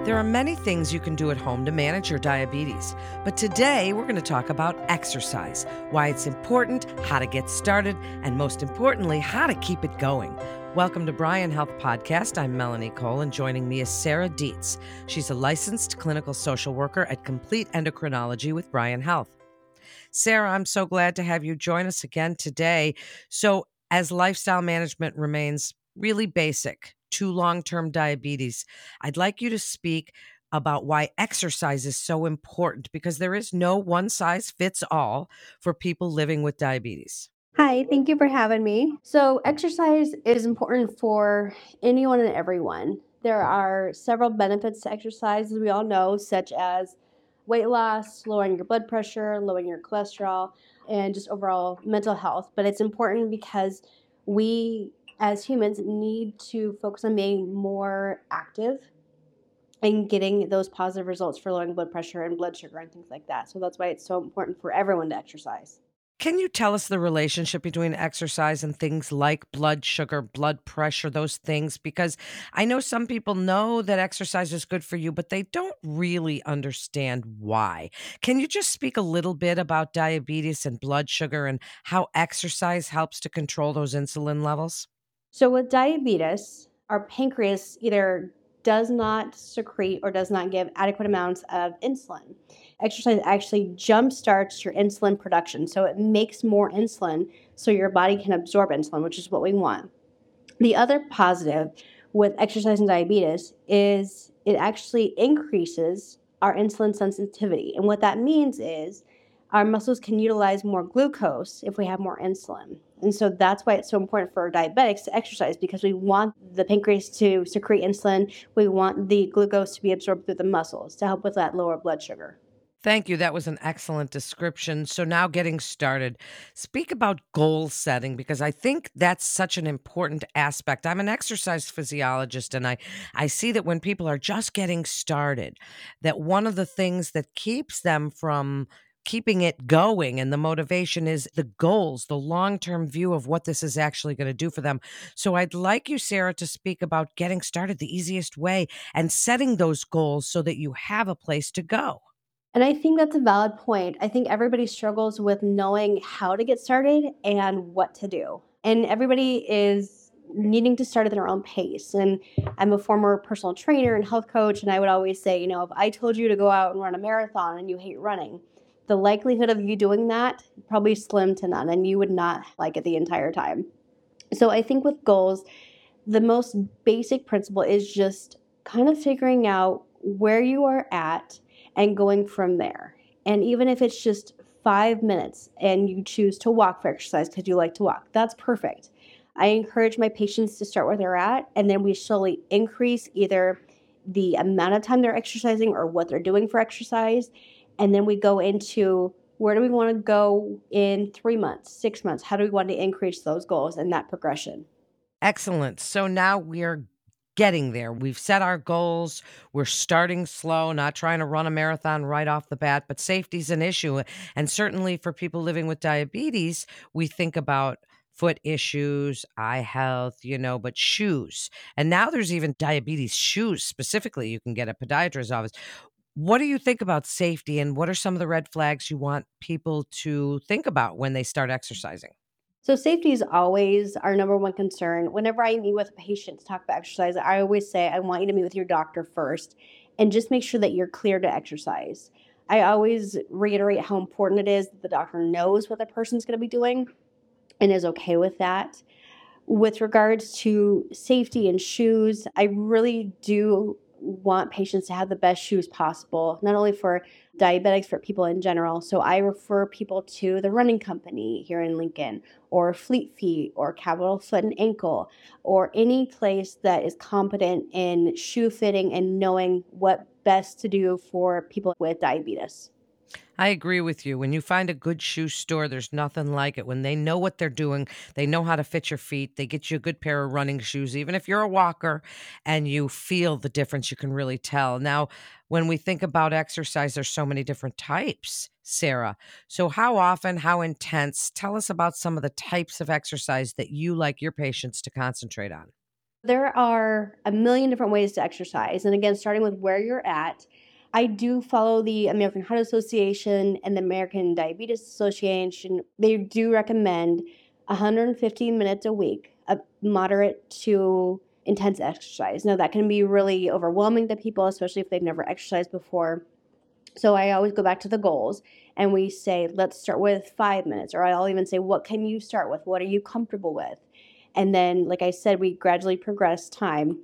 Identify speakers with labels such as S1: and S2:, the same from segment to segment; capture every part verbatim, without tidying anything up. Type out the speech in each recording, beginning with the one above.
S1: There are many things you can do at home to manage your diabetes, but today we're going to talk about exercise, why it's important, how to get started, and most importantly, how to keep it going. Welcome to Bryan Health Podcast. I'm Melanie Cole, and joining me is Sarah Dietz. She's a licensed clinical social worker at Complete Endocrinology with Bryan Health. Sarah, I'm so glad to have you join us again today. So, as lifestyle management remains really basic to long-term diabetes, I'd like you to speak about why exercise is so important, because there is no one size fits all for people living with diabetes.
S2: Hi, thank you for having me. So, exercise is important for anyone and everyone. There are several benefits to exercise, as we all know, such as weight loss, lowering your blood pressure, lowering your cholesterol, and just overall mental health. But it's important because we, as humans, need to focus on being more active and getting those positive results for lowering blood pressure and blood sugar and things like that. So, that's why it's so important for everyone to exercise.
S1: Can you tell us the relationship between exercise and things like blood sugar, blood pressure, those things? Because I know some people know that exercise is good for you, but they don't really understand why. Can you just speak a little bit about diabetes and blood sugar and how exercise helps to control those insulin levels?
S2: So with diabetes, our pancreas either does not secrete or does not give adequate amounts of insulin. Exercise actually jumpstarts your insulin production. So it makes more insulin so your body can absorb insulin, which is what we want. The other positive with exercise and diabetes is it actually increases our insulin sensitivity. And what that means is our muscles can utilize more glucose if we have more insulin. And so that's why it's so important for diabetics to exercise, because we want the pancreas to secrete insulin. We want the glucose to be absorbed through the muscles to help with that lower blood sugar.
S1: Thank you. That was an excellent description. So now getting started, speak about goal setting, because I think that's such an important aspect. I'm an exercise physiologist, and I, I see that when people are just getting started, that one of the things that keeps them from keeping it going and the motivation is the goals, the long-term view of what this is actually going to do for them. So I'd like you, Sarah, to speak about getting started the easiest way and setting those goals so that you have a place to go.
S2: And I think that's a valid point. I think everybody struggles with knowing how to get started and what to do. And everybody is needing to start at their own pace. And I'm a former personal trainer and health coach, and I would always say, you know, if I told you to go out and run a marathon and you hate running, the likelihood of you doing that probably slim to none, and you would not like it the entire time. So I think with goals, the most basic principle is just kind of figuring out where you are at and going from there. And even if it's just five minutes and you choose to walk for exercise because you like to walk, that's perfect. I encourage my patients to start where they're at, and then we slowly increase either the amount of time they're exercising or what they're doing for exercise. And then we go into where do we want to go in three months, six months? How do we want to increase those goals and that progression?
S1: Excellent. So now we're getting there. We've set our goals. We're starting slow, not trying to run a marathon right off the bat, but safety's an issue. And certainly for people living with diabetes, we think about foot issues, eye health, you know, but shoes. And now there's even diabetes shoes specifically you can get at podiatrist's office. What do you think about safety, and what are some of the red flags you want people to think about when they start exercising?
S2: So safety is always our number one concern. Whenever I meet with a patient to talk about exercise, I always say, I want you to meet with your doctor first and just make sure that you're clear to exercise. I always reiterate how important it is that the doctor knows what the person's going to be doing and is okay with that. With regards to safety and shoes, I really do want patients to have the best shoes possible, not only for diabetics, for people in general. So I refer people to the running company here in Lincoln, or Fleet Feet, or Capital Foot and Ankle, or any place that is competent in shoe fitting and knowing what best to do for people with diabetes.
S1: I agree with you. When you find a good shoe store, there's nothing like it. When they know what they're doing, they know how to fit your feet. They get you a good pair of running shoes. Even if you're a walker and you feel the difference, you can really tell. Now, when we think about exercise, there's so many different types, Sarah. So how often, how intense? Tell us about some of the types of exercise that you like your patients to concentrate on.
S2: There are a million different ways to exercise. And again, starting with where you're at, I do follow the American Heart Association and the American Diabetes Association. They do recommend one hundred fifteen minutes a week of moderate to intense exercise. Now, that can be really overwhelming to people, especially if they've never exercised before. So I always go back to the goals and we say, let's start with five minutes. Or I'll even say, what can you start with? What are you comfortable with? And then, like I said, we gradually progress time.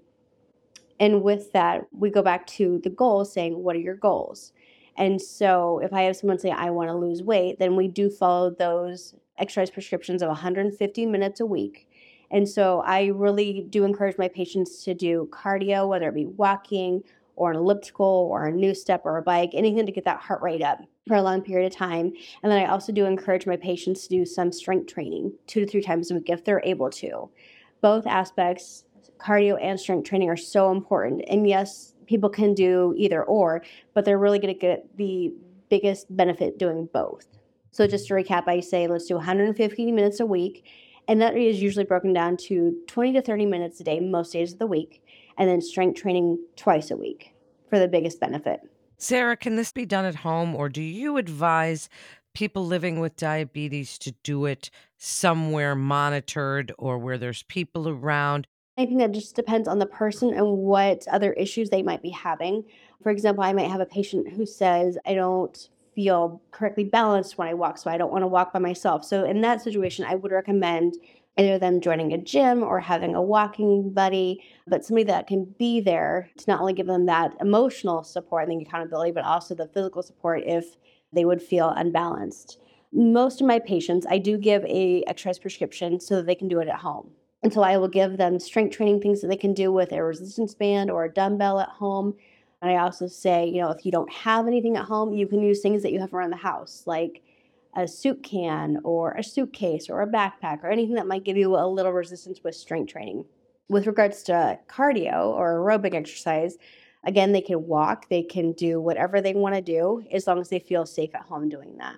S2: And with that, we go back to the goals saying, what are your goals? And so if I have someone say, I want to lose weight, then we do follow those exercise prescriptions of one hundred fifty minutes a week. And so I really do encourage my patients to do cardio, whether it be walking or an elliptical or a new step or a bike, anything to get that heart rate up for a long period of time. And then I also do encourage my patients to do some strength training two to three times a week if they're able to. Both aspects, cardio and strength training, are so important. And yes, people can do either or, but they're really going to get the biggest benefit doing both. So just to recap, I say let's do one hundred fifty minutes a week. And that is usually broken down to twenty to thirty minutes a day, most days of the week, and then strength training twice a week for the biggest benefit.
S1: Sarah, can this be done at home, or do you advise people living with diabetes to do it somewhere monitored or where there's people around?
S2: I think that just depends on the person and what other issues they might be having. For example, I might have a patient who says, I don't feel correctly balanced when I walk, so I don't want to walk by myself. So in that situation, I would recommend either them joining a gym or having a walking buddy, but somebody that can be there to not only give them that emotional support and the accountability, but also the physical support if they would feel unbalanced. Most of my patients, I do give a exercise prescription so that they can do it at home. And so I will give them strength training things that they can do with a resistance band or a dumbbell at home. And I also say, you know, if you don't have anything at home, you can use things that you have around the house, like a soup can or a suitcase or a backpack or anything that might give you a little resistance with strength training. With regards to cardio or aerobic exercise, again, they can walk, they can do whatever they want to do as long as they feel safe at home doing that.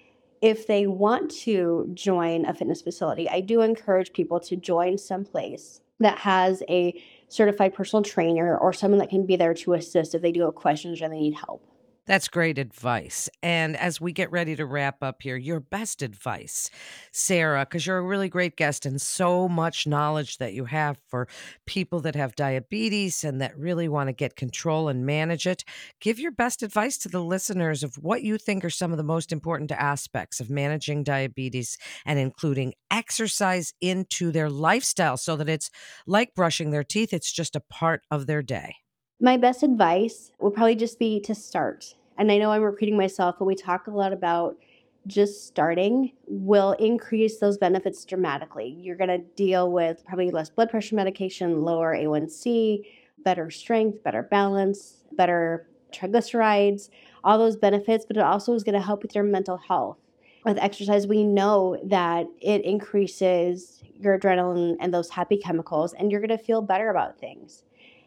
S2: If they want to join a fitness facility, I do encourage people to join someplace that has a certified personal trainer or someone that can be there to assist if they do have questions or they need help.
S1: That's great advice. And as we get ready to wrap up here, your best advice, Sarah, because you're a really great guest and so much knowledge that you have for people that have diabetes and that really want to get control and manage it. Give your best advice to the listeners of what you think are some of the most important aspects of managing diabetes and including exercise into their lifestyle so that it's like brushing their teeth. It's just a part of their day.
S2: My best advice would probably just be to start. And I know I'm repeating myself, but we talk a lot about just starting will increase those benefits dramatically. You're going to deal with probably less blood pressure medication, lower A one C, better strength, better balance, better triglycerides, all those benefits, but it also is going to help with your mental health. With exercise, we know that it increases your adrenaline and those happy chemicals, and you're going to feel better about things.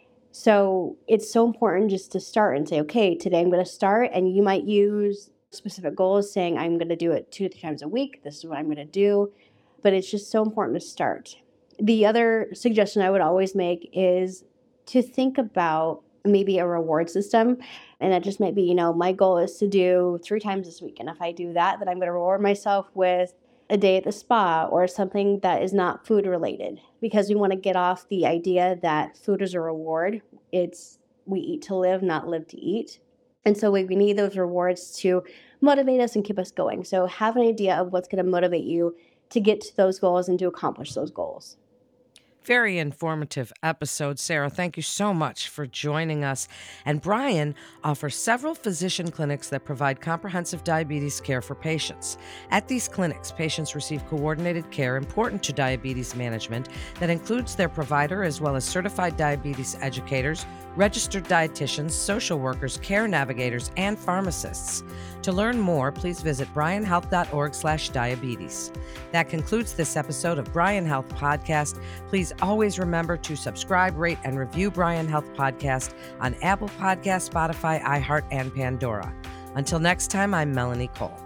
S2: So it's so important just to start and say, okay, today I'm going to start, and you might use specific goals saying I'm going to do it two to three times a week. This is what I'm going to do. But it's just so important to start. The other suggestion I would always make is to think about maybe a reward system. And that just might be, you know, my goal is to do three times this week. And if I do that, then I'm going to reward myself with a day at the spa or something that is not food related, because we want to get off the idea that food is a reward. It's we eat to live, not live to eat. And so we, we need those rewards to motivate us and keep us going. So have an idea of what's going to motivate you to get to those goals and to accomplish those goals.
S1: Very informative episode, Sarah. Thank you so much for joining us. And Brian offers several physician clinics that provide comprehensive diabetes care for patients. At these clinics, patients receive coordinated care important to diabetes management that includes their provider as well as certified diabetes educators, registered dietitians, social workers, care navigators, and pharmacists. To learn more, please visit bryan health dot org slash diabetes. That concludes this episode of Bryan Health Podcast. Please always remember to subscribe, rate, and review Bryan Health Podcast on Apple Podcasts, Spotify, iHeart, and Pandora. Until next time, I'm Melanie Cole.